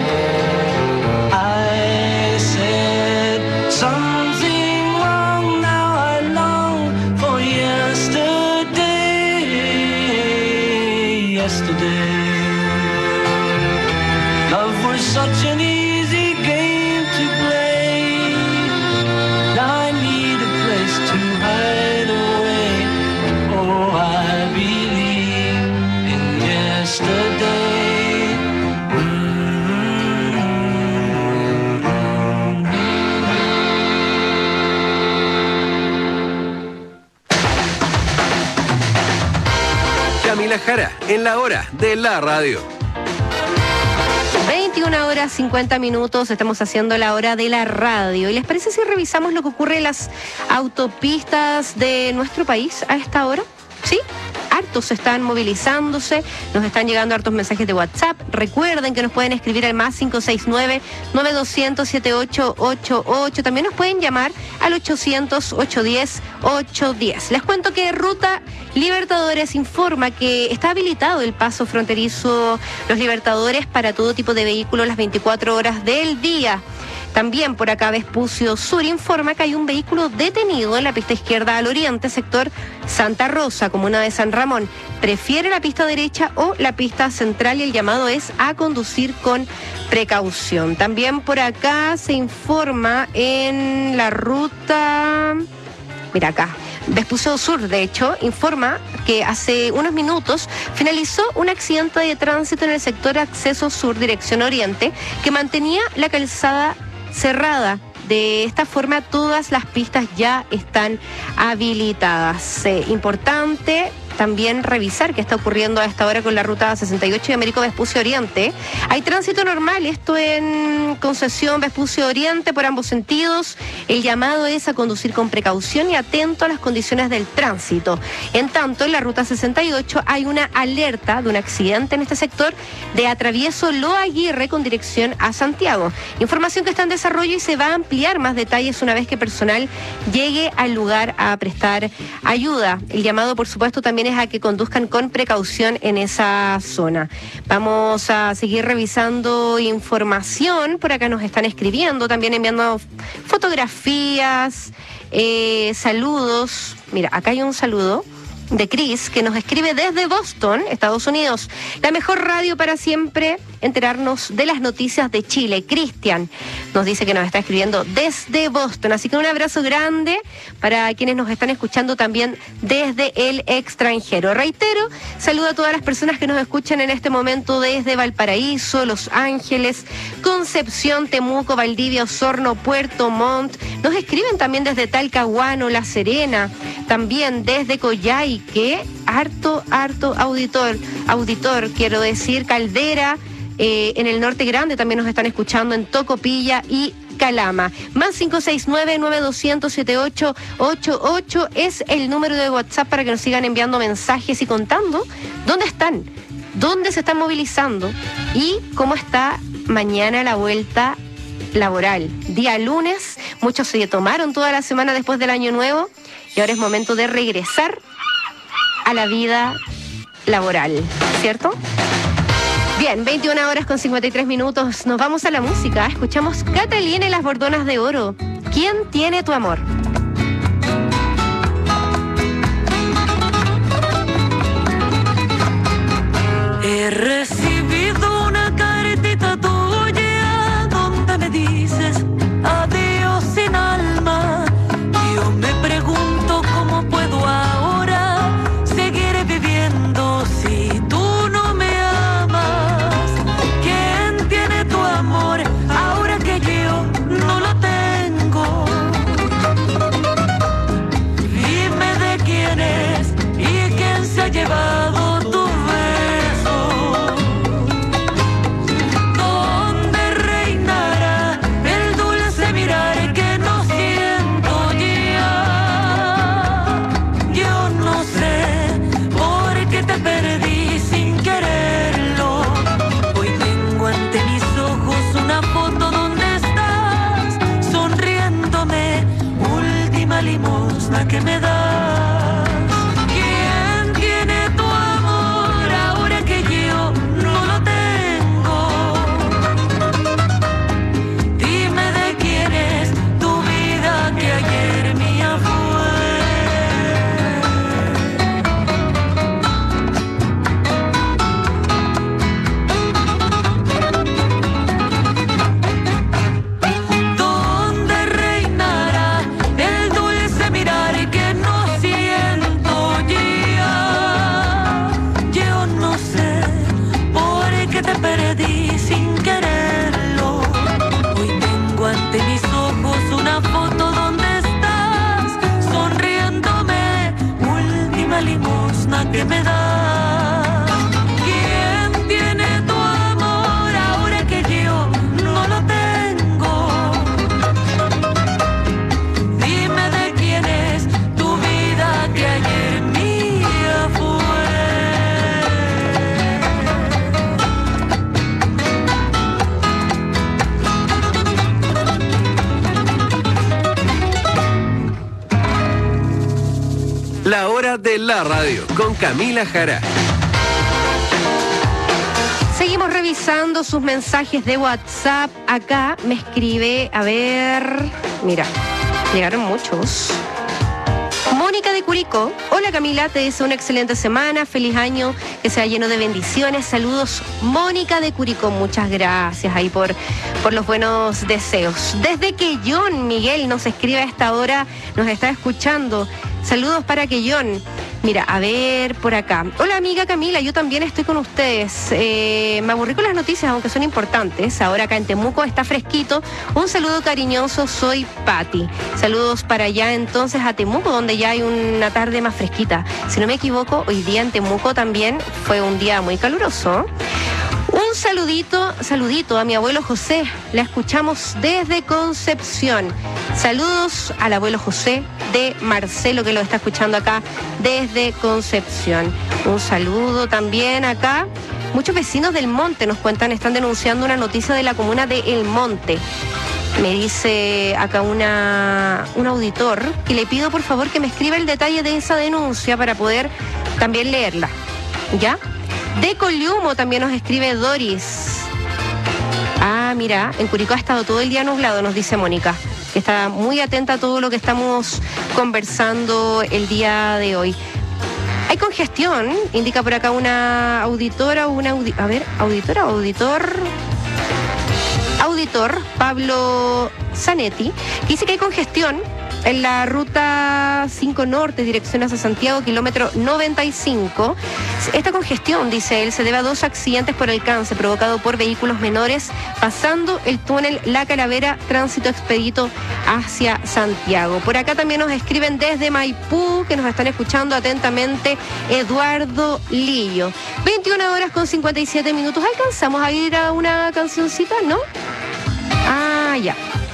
I said something wrong, now I long for yesterday. Yesterday, love was such an easy game to play. Now I need a place to hide away. Oh, I believe in yesterday. Camila Jara, en la hora de la radio. veintiuna horas cincuenta minutos, estamos haciendo la hora de la radio. ¿Y les parece si revisamos lo que ocurre en las autopistas de nuestro país a esta hora? ¿Sí? Hartos están movilizándose, nos están llegando hartos mensajes de WhatsApp. Recuerden que nos pueden escribir al más cinco seis nueve, nueve dos cero cero, siete ocho ocho ocho. También nos pueden llamar al ochocientos, ochocientos diez, ochocientos diez. Les cuento que Ruta Libertadores informa que está habilitado el paso fronterizo Los Libertadores para todo tipo de vehículos las veinticuatro horas del día. También por acá Vespucio Sur informa que hay un vehículo detenido en la pista izquierda al oriente, sector Santa Rosa, comuna de San Ramón. Prefiere la pista derecha o la pista central y el llamado es a conducir con precaución. También por acá se informa en la ruta... Mira acá. Vespucio Sur, de hecho, informa que hace unos minutos finalizó un accidente de tránsito en el sector Acceso Sur, dirección Oriente, que mantenía la calzada cerrada. De esta forma, todas las pistas ya están habilitadas. Eh, importante también revisar qué está ocurriendo a esta hora con la ruta sesenta y ocho de Américo Vespucio Oriente. Hay tránsito normal, esto en concesión Vespucio Oriente por ambos sentidos. El llamado es a conducir con precaución y atento a las condiciones del tránsito. En tanto, en la ruta sesenta y ocho hay una alerta de un accidente en este sector de atravieso Loa Aguirre con dirección a Santiago. Información que está en desarrollo y se va a ampliar más detalles una vez que personal llegue al lugar a prestar ayuda. El llamado, por supuesto, también es a que conduzcan con precaución en esa zona. Vamos a seguir revisando información. Por acá nos están escribiendo, también enviando fotografías, eh, saludos. Mira, acá hay un saludo de Chris, que nos escribe desde Boston, Estados Unidos. La mejor radio para siempre enterarnos de las noticias de Chile. Cristian nos dice que nos está escribiendo desde Boston, así que un abrazo grande para quienes nos están escuchando también desde el extranjero. Reitero, saludo a todas las personas que nos escuchan en este momento desde Valparaíso, Los Ángeles, Concepción, Temuco, Valdivia, Osorno, Puerto Montt. Nos escriben también desde Talcahuano, La Serena, también desde Coyhaique, harto, harto auditor, auditor, quiero decir, Caldera, eh, en el Norte Grande también nos están escuchando, en Tocopilla y Calama. Más cinco seis nueve, nueve dos cero cero, siete ocho ocho ocho es el número de WhatsApp para que nos sigan enviando mensajes y contando dónde están, dónde se están movilizando y cómo está mañana la vuelta laboral. Día lunes, muchos se tomaron toda la semana después del Año Nuevo y ahora es momento de regresar a la vida laboral, ¿cierto? Bien, veintiuna horas con cincuenta y tres minutos, nos vamos a la música, escuchamos Catalina y las Bordonas de Oro. ¿Quién tiene tu amor? He recibido una cartita tuya donde me dices adiós sin alma. Yo me pregunto cómo puedo ahora seguir viviendo si tú no me amas. ¿Quién tiene tu amor ahora que yo no lo tengo? Dime de quién es y quién se ha llevado tu beso. ¿Dónde reinará el dulce mirar que no siento ya? Yo no sé por qué te perdí sin quererlo. Hoy tengo ante mis ojos una foto donde estás sonriéndome, última limosna que me das. ¿Quién tiene tu amor ahora que yo no lo tengo? Dime de quién es tu vida que ayer mía fue. ¿Dónde reinará el dulce mirar que no siento ya? Yo no sé por qué te perdí sin quererlo. Hoy tengo ante mis ojos una foto donde estás sonriéndome, última limosna que me das. ¿Quién tiene tu amor ahora que yo no lo tengo? Dime de quién es tu vida que ayer mía fue. La hora de la radio con Camila Jara. Seguimos revisando sus mensajes de WhatsApp. Acá me escribe, a ver, mira, llegaron muchos. Mónica de Curicó. Hola Camila, te deseo una excelente semana, feliz año, que sea lleno de bendiciones. Saludos, Mónica de Curicó. Muchas gracias ahí por, por los buenos deseos. Desde que John Miguel nos escribe a esta hora, nos está escuchando. Saludos para que John. Mira, a ver por acá. Hola amiga Camila, yo también estoy con ustedes. Eh, me aburrí con las noticias, aunque son importantes. Ahora acá en Temuco está fresquito. Un saludo cariñoso, soy Patti. Saludos para allá entonces a Temuco, donde ya hay una tarde más fresquita. Si no me equivoco, hoy día en Temuco también fue un día muy caluroso. Un saludito, saludito a mi abuelo José. La escuchamos desde Concepción. Saludos al abuelo José de Marcelo, que lo está escuchando acá desde Concepción. Un saludo también acá. Muchos vecinos del Monte nos cuentan, están denunciando una noticia de la comuna de El Monte. Me dice acá una, un auditor que le pido por favor que me escriba el detalle de esa denuncia para poder también leerla. ¿Ya? De Coliumo también nos escribe Doris. Ah, mira, en Curicó ha estado todo el día nublado, nos dice Mónica, que está muy atenta a todo lo que estamos conversando el día de hoy. Hay congestión, indica por acá una auditora o una audi a ver, auditora o auditor. Auditor Pablo Zanetti, que dice que hay congestión en la ruta cinco Norte, dirección hacia Santiago, kilómetro noventa y cinco. Esta congestión, dice él, se debe a dos accidentes por alcance provocado por vehículos menores pasando el túnel La Calavera, tránsito expedito hacia Santiago. Por acá también nos escriben desde Maipú, que nos están escuchando atentamente, Eduardo Lillo. veintiuna horas con cincuenta y siete minutos. ¿Alcanzamos a ir a una cancioncita, no? Ah, ya.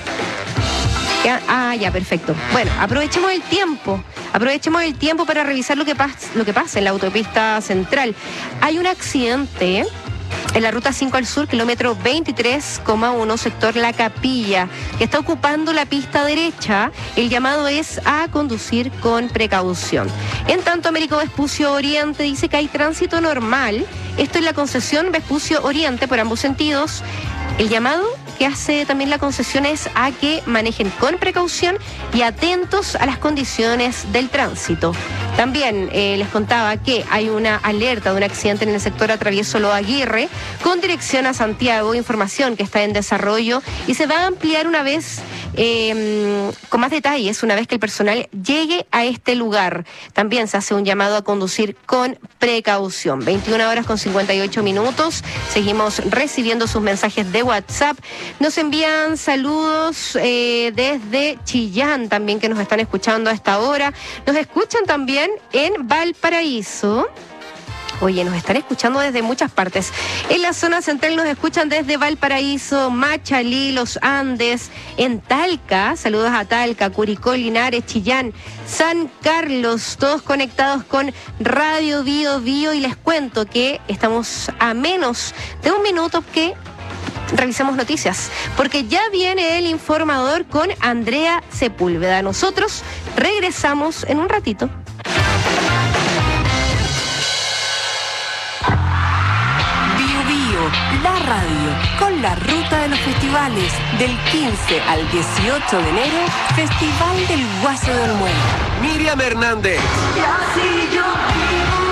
Ah, ya, perfecto. Bueno, aprovechemos el tiempo. Aprovechemos el tiempo para revisar lo que, pas lo que pasa en la autopista central. Hay un accidente en la ruta cinco al sur, kilómetro veintitrés coma uno, sector La Capilla, que está ocupando la pista derecha. El llamado es a conducir con precaución. En tanto, Américo Vespucio Oriente dice que hay tránsito normal. Esto es la concesión Vespucio Oriente por ambos sentidos. El llamado que hace también la concesión es a que manejen con precaución y atentos a las condiciones del tránsito. También eh, les contaba que hay una alerta de un accidente en el sector Atravieso Lo Aguirre con dirección a Santiago, información que está en desarrollo y se va a ampliar una vez eh, con más detalles, una vez que el personal llegue a este lugar. También se hace un llamado a conducir con precaución. veintiuna horas con cincuenta y ocho minutos. Seguimos recibiendo sus mensajes de WhatsApp. Nos envían saludos eh, desde Chillán también, que nos están escuchando a esta hora. Nos escuchan también en Valparaíso. Oye, nos están escuchando desde muchas partes. En la zona central nos escuchan desde Valparaíso, Machalí, Los Andes, en Talca, saludos a Talca, Curicó, Linares, Chillán, San Carlos, todos conectados con Radio Bio Bio, y les cuento que estamos a menos de un minuto que revisemos noticias, porque ya viene el informador con Andrea Sepúlveda. Nosotros regresamos en un ratito. La radio, con la ruta de los festivales del quince al dieciocho de enero, Festival del Guaso de Olmué. Miriam Hernández. Y así yo vivo.